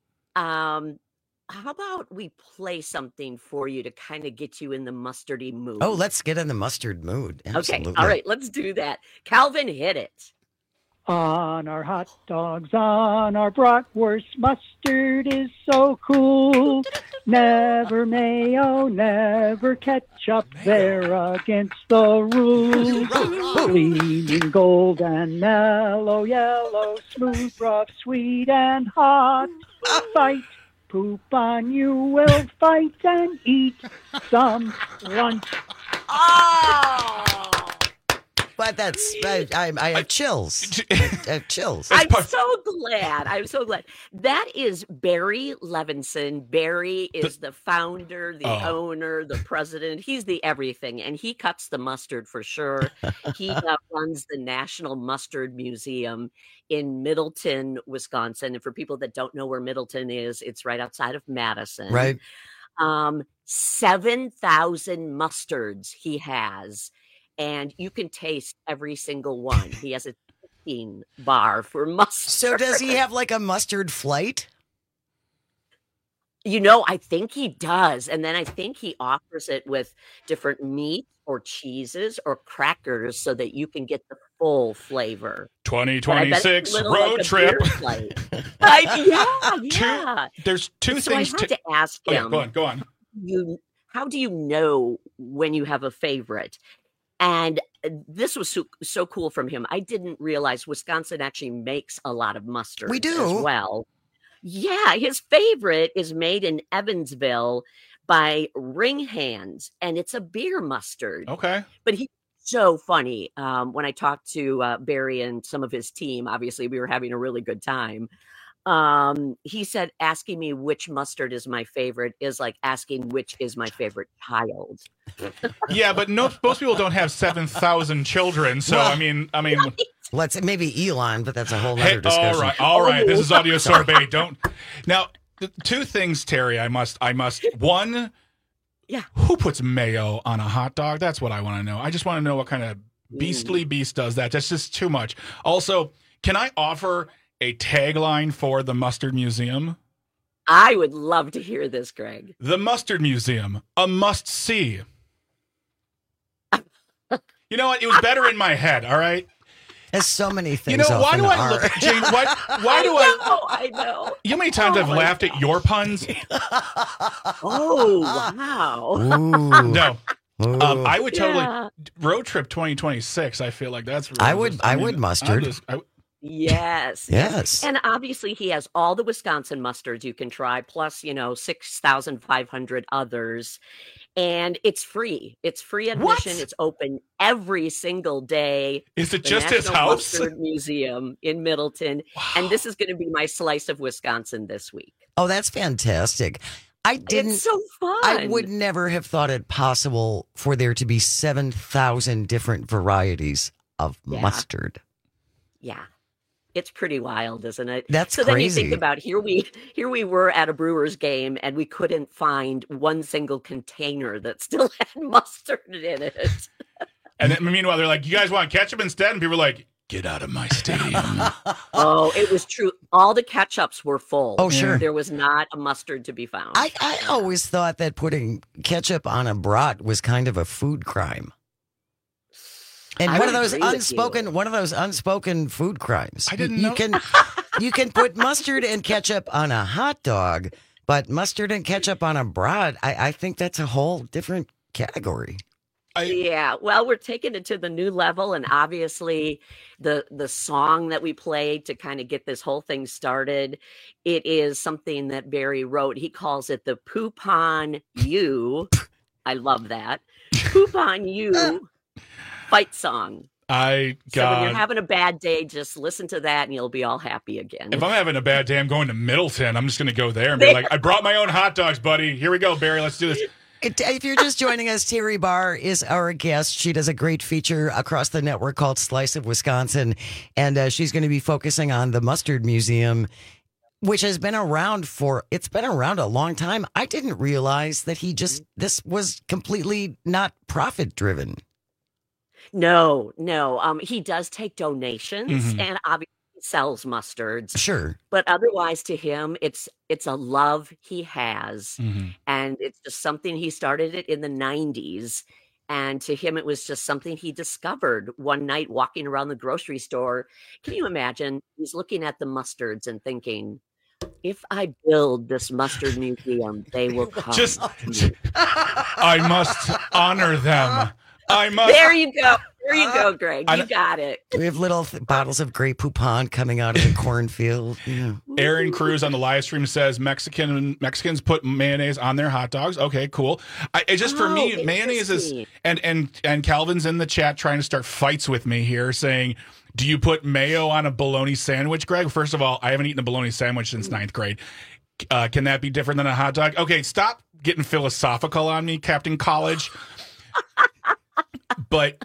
How about we play something for you to kind of get you in the mustardy mood? Oh, let's get in the mustard mood. Absolutely. Okay. All right. Let's do that. Calvin, hit it. On our hot dogs, on our bratwurst, mustard is so cool. Never mayo, never ketchup, they're against the rules. Gleaming gold and mellow yellow, smooth, rough, sweet, and hot. Fight, poop on you, will fight and eat some lunch. Oh! But that's, I have chills. I have chills. I'm so glad. That is Barry Levinson. Barry is the founder, the owner, the president. He's the everything, and he cuts the mustard for sure. He runs the National Mustard Museum in Middleton, Wisconsin. And for people that don't know where Middleton is, it's right outside of Madison. Right. 7,000 mustards he has. And you can taste every single one. He has a 15 bar for mustard. So does he have like a mustard flight? I think he does. And then I think he offers it with different meat or cheeses or crackers so that you can get the full flavor. 2026 road trip. Yeah. There's two so things I had to ask him. Go on. How do you know when you have a favorite? And this was so cool from him. I didn't realize Wisconsin actually makes a lot of mustard. We do. As well. Yeah, his favorite is made in Evansville by Ring Hands, and it's a beer mustard. Okay. But he's so funny. When I talked to Barry and some of his team, obviously we were having a really good time. He said asking me which mustard is my favorite is like asking which is my favorite child. Yeah, but most people don't have 7,000 children, so well, I mean, let's maybe Elon, but that's a whole other discussion. All right. This is Audio Sorbet. Don't now. Two things, Terry. I must. One. Yeah. Who puts mayo on a hot dog? That's what I want to know. I just want to know what kind of beastly beast does that. That's just too much. Also, can I offer a tagline for the Mustard Museum? I would love to hear this, Greg. The Mustard Museum, a must-see. You know what? It was better in my head, all right? There's so many things. Why do I look at Jane? Why do I know. You know how many times I've laughed at your puns? Oh, wow. No. I would totally road trip 2026. I feel like that's really I would mustard. Yes. Yes. And obviously he has all the Wisconsin mustards you can try, plus, 6,500 others. And it's free. It's free admission. What? It's open every single day. Is it the just National his house? Mustard Museum in Middleton. Wow. And this is going to be my slice of Wisconsin this week. Oh, that's fantastic. It's so fun. I would never have thought it possible for there to be 7,000 different varieties of mustard. Yeah. It's pretty wild, isn't it? That's so crazy. Then you think about here we were at a Brewers game and we couldn't find one single container that still had mustard in it. And then, meanwhile, they're like, "You guys want ketchup instead?" And people were like, "Get out of my stadium." Oh, it was true. All the ketchups were full. Oh, sure. There was not a mustard to be found. I always thought that putting ketchup on a brat was kind of a food crime. And one of those unspoken food crimes. I didn't know. You can put mustard and ketchup on a hot dog, but mustard and ketchup on a brat, I think that's a whole different category. Yeah, well, we're taking it to the new level, and obviously the song that we played to kind of get this whole thing started, it is something that Barry wrote. He calls it the Poop on You. I love that. Poop on You. Fight song. So when you're having a bad day, just listen to that and you'll be all happy again. If I'm having a bad day, I'm going to Middleton. I'm just going to go there and be like, "I brought my own hot dogs, buddy. Here we go, Barry. Let's do this." If you're just joining us, Terry Barr is our guest. She does a great feature across the network called Slice of Wisconsin, and she's going to be focusing on the Mustard Museum, which has been around a long time. I didn't realize that this was completely not profit driven. No. He does take donations and obviously sells mustards. Sure. But otherwise to him, it's a love he has. And it's just something he started it in the 90s. And to him, it was just something he discovered one night walking around the grocery store. Can you imagine? He's looking at the mustards and thinking, if I build this mustard museum, they will come. I must honor them. I must. There you go. There you go, Greg. You got it. We have little bottles of Grey Poupon coming out of the cornfield. Yeah. Aaron Cruz on the live stream says Mexicans put mayonnaise on their hot dogs. Okay, cool. For me, mayonnaise is and Calvin's in the chat trying to start fights with me here, saying, do you put mayo on a bologna sandwich, Greg? First of all, I haven't eaten a bologna sandwich since 9th grade. Can that be different than a hot dog? Okay, stop getting philosophical on me, Captain College. But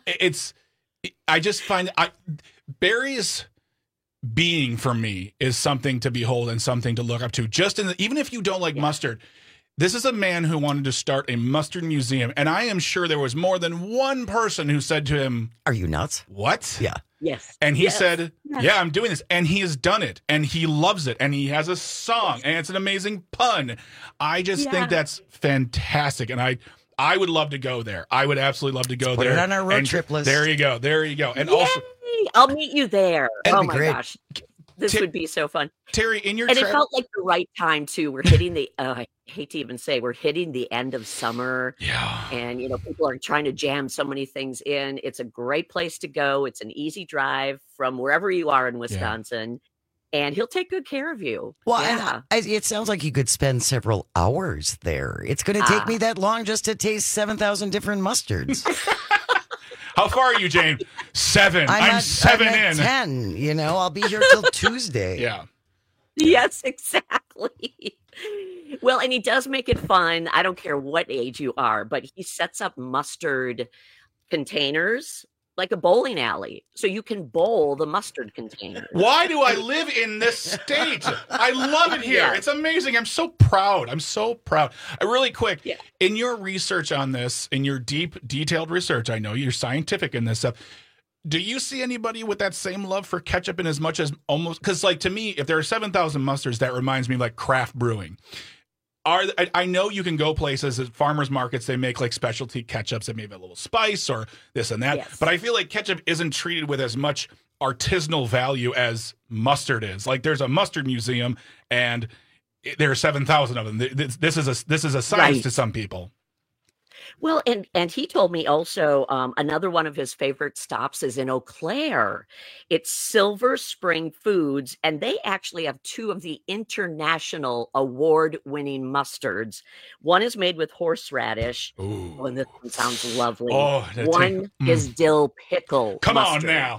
I just find Barry's being for me is something to behold and something to look up to. Even if you don't like mustard, this is a man who wanted to start a mustard museum, and I am sure there was more than one person who said to him, "Are you nuts?" What? Yeah. Yes. And he said, "Yeah, I'm doing this," and he has done it, and he loves it, and he has a song, and it's an amazing pun. I just think that's fantastic, and I would love to go there. I would absolutely love to go there. Put it on our road trip list. There you go. There you go. And Yay! also, I'll meet you there. Oh my great. gosh. This would be so fun. Terry, in your it felt like the right time too. We're hitting the I hate to even say, we're hitting the end of summer. Yeah. And people are trying to jam so many things in. It's a great place to go. It's an easy drive from wherever you are in Wisconsin. And he'll take good care of you. Well, it sounds like you could spend several hours there. It's going to take me that long just to taste 7,000 different mustards. How far are you, Jane? 7. I'm 7 in. 10. I'll be here till Tuesday. Yeah. Yes, exactly. Well, and he does make it fun. I don't care what age you are, but he sets up mustard containers like a bowling alley, so you can bowl the mustard container. Why do I live in this state? I love it here. It's amazing. I'm so proud. Really quick, in your research on this, in your deep, detailed research, I know you're scientific in this stuff. Do you see anybody with that same love for ketchup in as much as almost? Because, to me, if there are 7,000 mustards, that reminds me of craft brewing. I know you can go places at farmers markets, they make specialty ketchups that may have a little spice or this and that. Yes. But I feel like ketchup isn't treated with as much artisanal value as mustard is. There's a mustard museum and there are 7,000 of them. This is a science to some people. Well, and he told me also another one of his favorite stops is in Eau Claire. It's Silver Spring Foods, and they actually have 2 of the international award-winning mustards. One is made with horseradish. Ooh. And this one sounds lovely. One is dill pickle mustard. On now.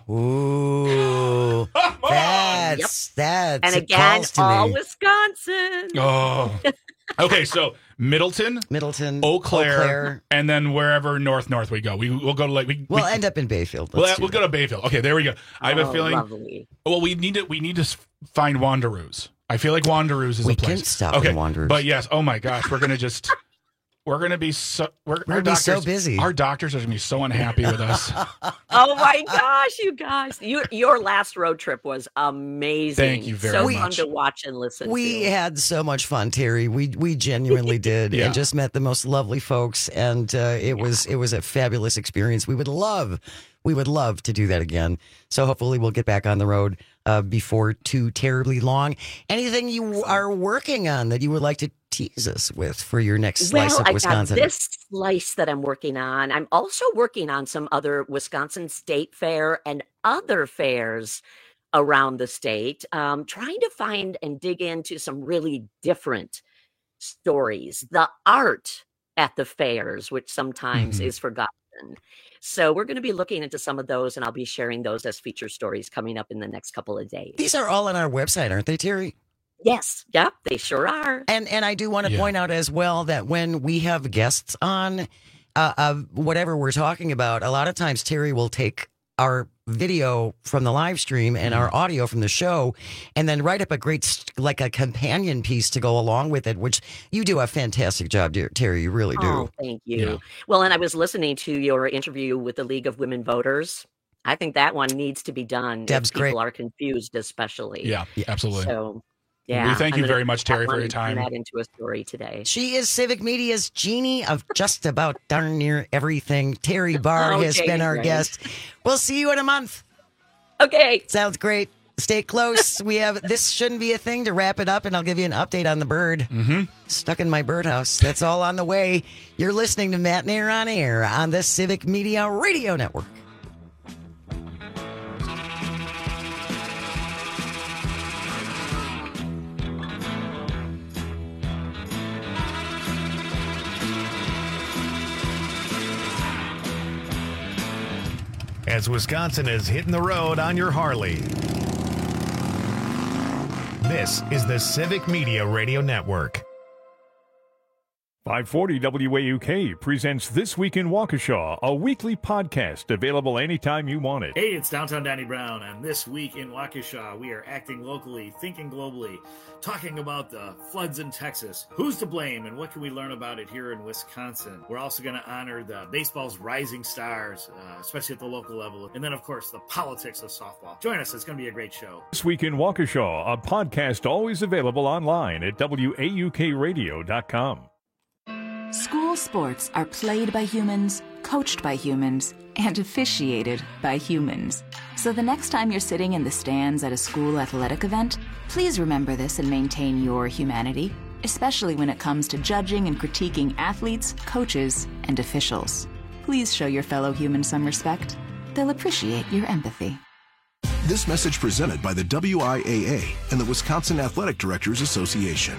Ooh. That's and again, all Wisconsin. Oh. Okay, so Middleton, Eau Claire, and then wherever north we go. We'll go to we'll end up in Bayfield. We'll go to Bayfield. Okay, there we go. I have a feeling. Lovely. Well, we need to find Wanderoos. I feel like Wanderoos is a place. We can stop in Wanderoos. But yes, oh my gosh, we're gonna just. We're going to be so so busy. Our doctors are going to be so unhappy with us. Oh my gosh, you guys. Your last road trip was amazing. Thank you very much. So fun to watch and listen We to. had so much fun, Terry. We genuinely did. And just met the most lovely folks, and it was a fabulous experience. We would love to do that again. So hopefully we'll get back on the road before too terribly long. Anything you are working on that you would like to tease us with for your next slice of Wisconsin? I got this slice that I'm working on. I'm also working on some other Wisconsin State Fair and other fairs around the state, trying to find and dig into some really different stories. The art at the fairs, which sometimes is forgotten. So we're going to be looking into some of those, and I'll be sharing those as feature stories coming up in the next couple of days. These are all on our website, aren't they, Terry? Yes. Yep. They sure are. And I do want to point out as well that when we have guests on, whatever we're talking about, a lot of times Terry will take our video from the live stream and our audio from the show and then write up a great, a companion piece to go along with it, which you do a fantastic job, dear Terry. You really do. Oh, thank you. Yeah. Well, and I was listening to your interview with the League of Women Voters. I think that one needs to be done. Deb's if people are confused, especially. Yeah, absolutely. So Yeah, we thank you very much, Terry, for your time. Turn that into a story today. She is Civic Media's genie of just about darn near everything. Terry Barr has been our guest. We'll see you in a month. Okay. Sounds great. Stay close. We have this shouldn't be a thing to wrap it up, and I'll give you an update on the bird. Stuck in my birdhouse. That's all on the way. You're listening to Matt Nair on Air on the Civic Media Radio Network. As Wisconsin is hitting the road on your Harley. This is the Civic Media Radio Network. 540 WAUK presents This Week in Waukesha, a weekly podcast available anytime you want it. Hey, it's Downtown Danny Brown, and This Week in Waukesha, we are acting locally, thinking globally, talking about the floods in Texas. Who's to blame, and what can we learn about it here in Wisconsin? We're also going to honor the baseball's rising stars, especially at the local level, and then, of course, the politics of softball. Join us. It's going to be a great show. This Week in Waukesha, a podcast always available online at WAUKradio.com. School sports are played by humans, coached by humans, and officiated by humans. So the next time you're sitting in the stands at a school athletic event, please remember this and maintain your humanity, especially when it comes to judging and critiquing athletes, coaches, and officials. Please show your fellow humans some respect. They'll appreciate your empathy. This message presented by the WIAA and the Wisconsin Athletic Directors Association.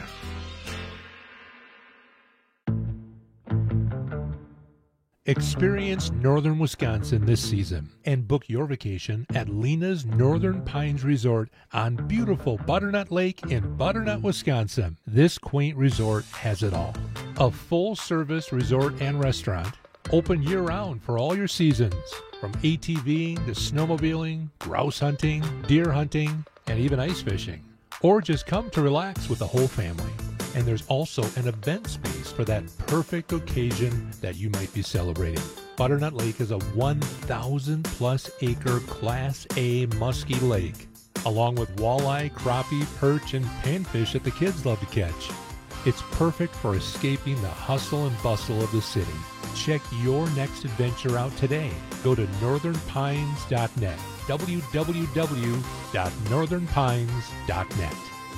Experience northern Wisconsin this season and book your vacation at Lena's Northern Pines Resort on beautiful Butternut Lake in Butternut, Wisconsin. This quaint resort has it all. A full-service resort and restaurant, open year-round for all your seasons, from ATVing to snowmobiling, grouse hunting, deer hunting, and even ice fishing. Or just come to relax with the whole family. And there's also an event space for that perfect occasion that you might be celebrating. Butternut Lake is a 1,000-plus acre Class A musky lake, along with walleye, crappie, perch, and panfish that the kids love to catch. It's perfect for escaping the hustle and bustle of the city. Check your next adventure out today. Go to northernpines.net, www.northernpines.net.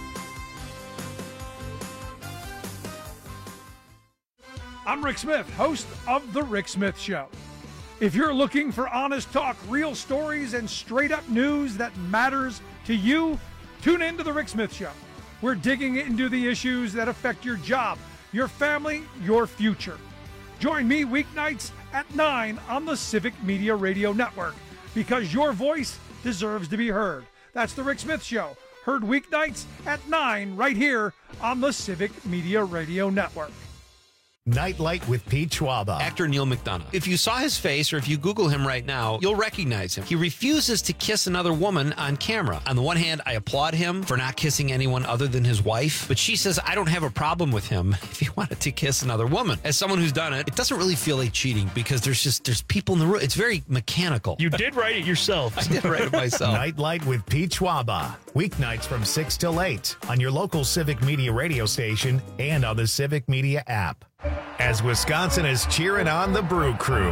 I'm Rick Smith, host of The Rick Smith Show. If you're looking for honest talk, real stories, and straight-up news that matters to you, tune in to The Rick Smith Show. We're digging into the issues that affect your job, your family, your future. Join me weeknights at 9 on the Civic Media Radio Network, because your voice deserves to be heard. That's The Rick Smith Show, heard weeknights at 9 right here on the Civic Media Radio Network. Nightlight with Pete Schwaba. Actor Neil McDonough. If you saw his face or if you Google him right now, you'll recognize him. He refuses to kiss another woman on camera. On the one hand, I applaud him for not kissing anyone other than his wife, but she says I don't have a problem with him if he wanted to kiss another woman. As someone who's done it, it doesn't really feel like cheating because there's people in the room. It's very mechanical. You did write it yourself. I did write it myself. Nightlight with Pete Schwaba. Weeknights from 6 till 8 on your local Civic Media radio station and on the Civic Media app. As Wisconsin is cheering on the Brew Crew.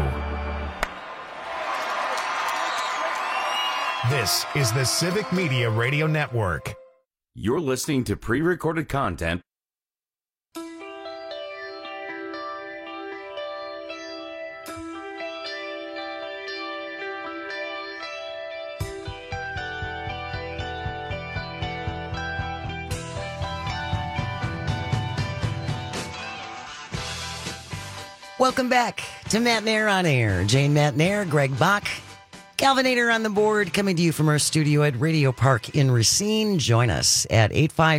This is the Civic Media Radio Network. You're listening to pre-recorded content. Welcome back to Matt Nair on Air. Jane Matt Nair, Greg Bach, Calvinator on the board, coming to you from our studio at Radio Park in Racine. Join us at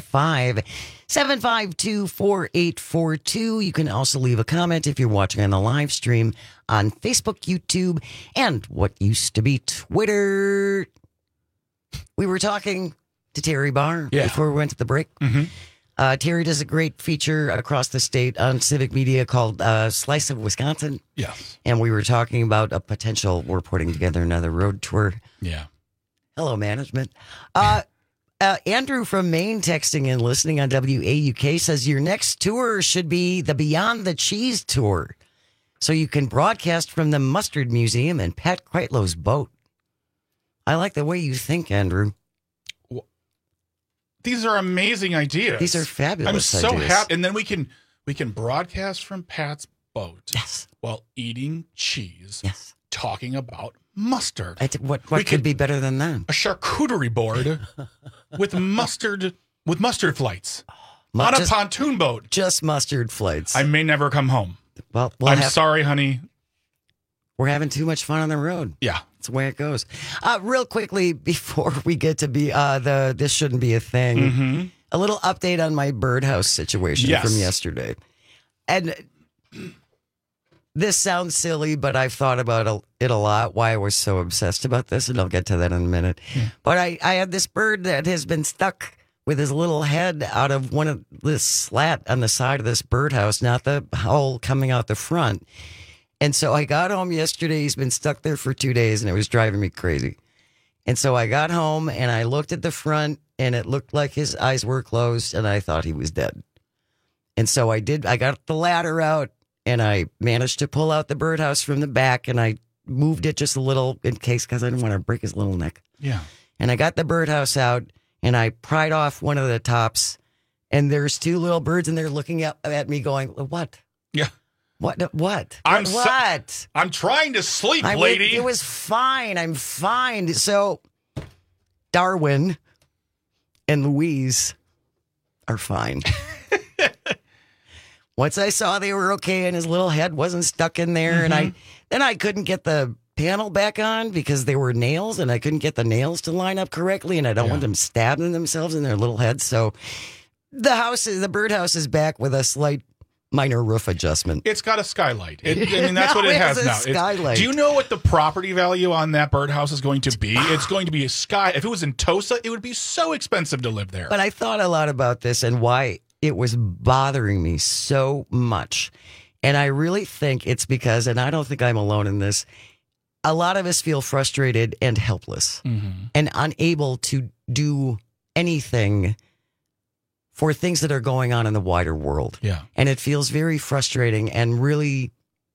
855-752-4842. You can also leave a comment if you're watching on the live stream on Facebook, YouTube, and what used to be Twitter. We were talking to Terry Barr before we went to the break. Mm-hmm. Terry does a great feature across the state on Civic Media called Slice of Wisconsin. Yes. And we were talking about a potential, we're putting together another road tour. Yeah. Hello, management. Andrew from Maine texting and listening on WAUK says your next tour should be the Beyond the Cheese tour, so you can broadcast from the Mustard Museum and Pat Quaitlow's boat. I like the way you think, Andrew. These are amazing ideas. These are fabulous ideas. I'm so happy. And then we can broadcast from Pat's boat. Yes. While eating cheese. Yes. Talking about mustard. What could be better than that? A charcuterie board with mustard flights on a pontoon boat. Just mustard flights. I may never come home. Well, I'm sorry, honey. We're having too much fun on the road. Yeah. That's the way it goes. Real quickly, before we get to be this shouldn't be a thing, a little update on my birdhouse situation from yesterday. And this sounds silly, but I've thought about it a lot, why I was so obsessed about this, and I'll get to that in a minute. Yeah. But I had this bird that has been stuck with his little head out of one of this slat on the side of this birdhouse, not the hole coming out the front. And so I got home yesterday. He's been stuck there for 2 days, and it was driving me crazy. And so I got home, and I looked at the front, and it looked like his eyes were closed, and I thought he was dead. And so I got the ladder out, and I managed to pull out the birdhouse from the back, and I moved it just a little in case, because I didn't want to break his little neck. Yeah. And I got the birdhouse out, and I pried off one of the tops, and there's two little birds, and they're looking up at me going, what? Yeah. What? I'm trying to sleep, lady. It was fine. I'm fine. So Darwin and Louise are fine. Once I saw they were okay and his little head wasn't stuck in there, and I couldn't get the panel back on because they were nails, and I couldn't get the nails to line up correctly, and I don't want them stabbing themselves in their little heads. So the birdhouse is back with a slight minor roof adjustment. It's got a skylight. That's what it has now. Skylight. Do you know what the property value on that birdhouse is going to be? It's going to be a sky. If it was in Tosa, it would be so expensive to live there. But I thought a lot about this and why it was bothering me so much. And I really think it's because, and I don't think I'm alone in this, a lot of us feel frustrated and helpless and unable to do anything for things that are going on in the wider world. Yeah. And it feels very frustrating and really,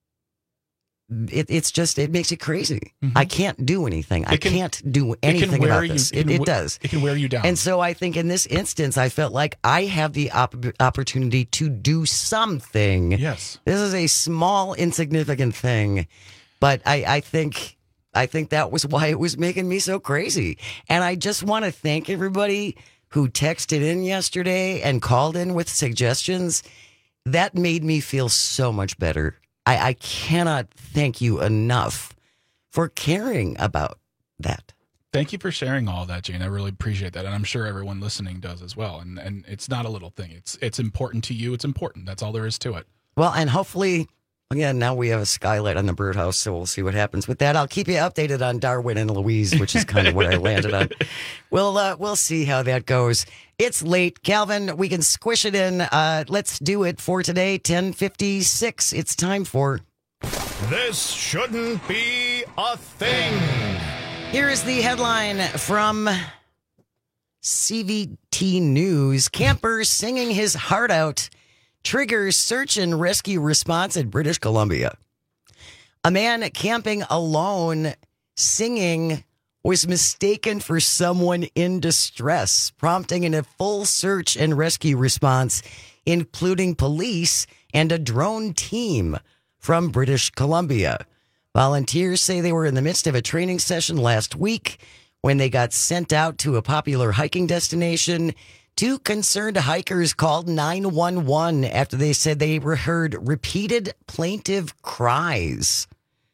it makes it crazy. I can't do anything. I can't do anything about this. It does. It can wear you down. And so I think in this instance, I felt like I have the opportunity to do something. Yes. This is a small, insignificant thing, but I think that was why it was making me so crazy. And I just want to thank everybody who texted in yesterday and called in with suggestions. That made me feel so much better. I cannot thank you enough for caring about that. Thank you for sharing all that, Jane. I really appreciate that. And I'm sure everyone listening does as well. And it's not a little thing. It's important to you. It's important. That's all there is to it. Well, and hopefully, again, now we have a skylight on the birdhouse, so we'll see what happens with that. I'll keep you updated on Darwin and Louise, which is kind of where I landed on. We'll see how that goes. It's late. Calvin, we can squish it in. Let's do it for today, 10:56. It's time for This Shouldn't Be a Thing. Here is the headline from CVT News. Camper singing his heart out triggers search and rescue response in British Columbia. A man camping alone singing was mistaken for someone in distress, prompting a full search and rescue response, including police and a drone team from British Columbia. Volunteers say they were in the midst of a training session last week when they got sent out to a popular hiking destination. Two concerned hikers called 911 after they said they heard repeated plaintive cries.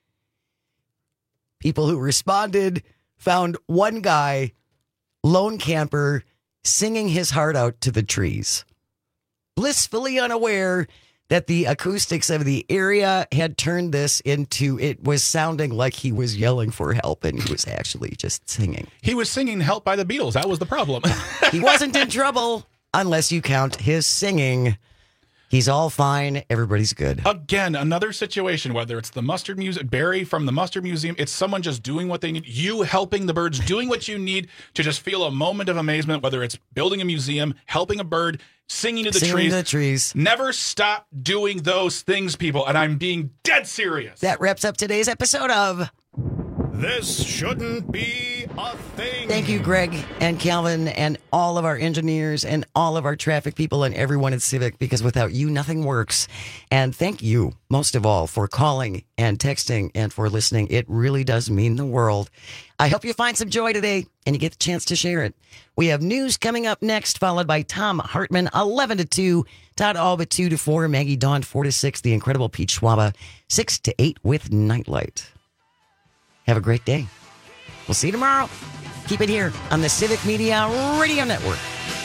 People who responded found one guy, lone camper, singing his heart out to the trees, blissfully unaware that the acoustics of the area had turned this into, it was sounding like he was yelling for help, and he was actually just singing. He was singing Help by the Beatles. That was the problem. He wasn't in trouble unless you count his singing He's all fine. Everybody's good. Again, another situation, whether it's the Mustard Museum, Barry from the Mustard Museum, it's someone just doing what they need, you helping the birds, doing what you need to just feel a moment of amazement, whether it's building a museum, helping a bird, singing to the trees. Never stop doing those things, people. And I'm being dead serious. That wraps up today's episode of This Shouldn't Be a Thing. Thank you, Greg and Calvin and all of our engineers and all of our traffic people and everyone at Civic, because without you, nothing works. And thank you, most of all, for calling and texting and for listening. It really does mean the world. I hope you find some joy today and you get the chance to share it. We have news coming up next, followed by Tom Hartman, 11 to 2, Todd Alba, 2 to 4, Maggie Dawn, 4 to 6, the incredible Pete Schwaba, 6 to 8 with Nightlight. Have a great day. We'll see you tomorrow. Keep it here on the Civic Media Radio Network.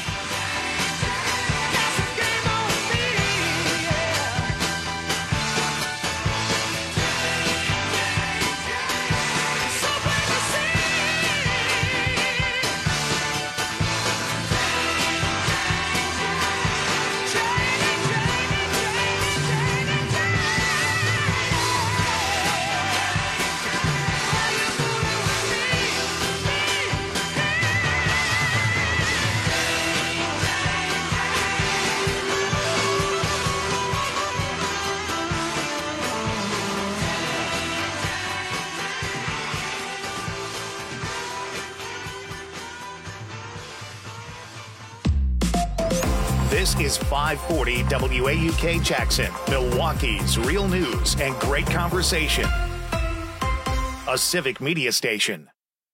This is 540 WAUK Jackson, Milwaukee's real news and great conversation. A Civic Media station.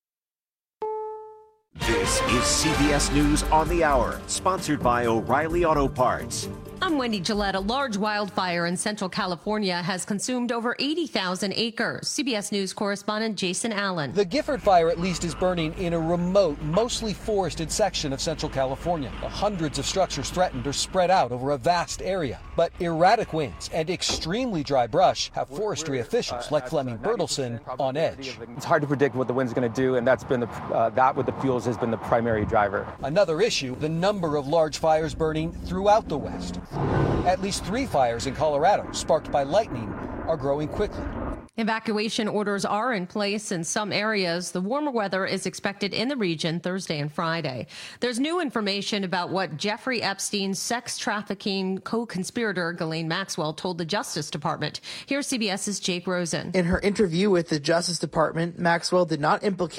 This is CBS News on the Hour, sponsored by O'Reilly Auto Parts. I'm Wendy Gillette. A large wildfire in Central California has consumed over 80,000 acres. CBS News correspondent Jason Allen. The Gifford Fire, at least, is burning in a remote, mostly forested section of Central California. The hundreds of structures threatened are spread out over a vast area. But erratic winds and extremely dry brush have forestry officials like Fleming Bertelson on edge. It's hard to predict what the wind's going to do, and that's been that with the fuels has been the primary driver. Another issue, the number of large fires burning throughout the West. At least 3 fires in Colorado, sparked by lightning, are growing quickly. Evacuation orders are in place in some areas. The warmer weather is expected in the region Thursday and Friday. There's new information about what Jeffrey Epstein's sex trafficking co-conspirator Ghislaine Maxwell told the Justice Department. Here's CBS's Jake Rosen. In her interview with the Justice Department, Maxwell did not implicate